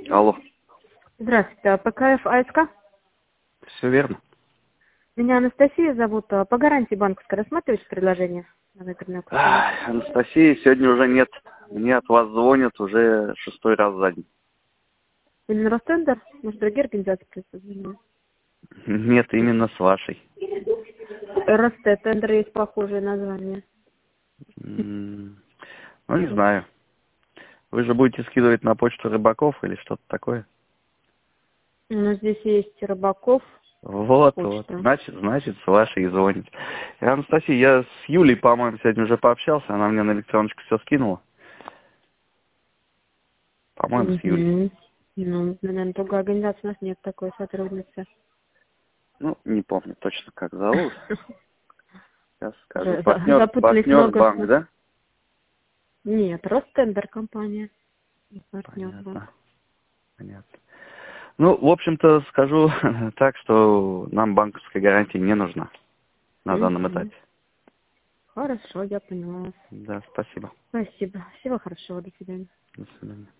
Алло. Здравствуйте, ПКФ АСК? Все верно. Меня Анастасия зовут. По гарантии банковской рассматриваете предложение на выгодную квартиру? Анастасия, сегодня уже нет. Мне от вас звонят уже 6-й раз за день. Именно Ростендер? Может, другие организации присутствуют? Нет, именно с вашей. Ростендер есть похожее название. Ну, не знаю. Вы же будете скидывать на почту Рыбаков или что-то такое? Но здесь есть Рыбаков. Вот. Почта. Значит, с вашей и звоните. И, Анастасия, я с Юлей, по-моему, сегодня уже пообщался. Она мне на электроночку все скинула. По-моему, с Юлей. Ну, наверное, другая организация, у нас нет такой сотрудницы. Ну, не помню точно, как зовут. Сейчас скажу. Запутались Партнер много. банк, да? Нет, Ростендер компания. Партнер банк. Понятно. Ну, в общем-то, скажу так, что нам банковская гарантия не нужна на данном этапе. Хорошо, я поняла. Да, спасибо. Спасибо. Всего хорошего. До свидания. До свидания.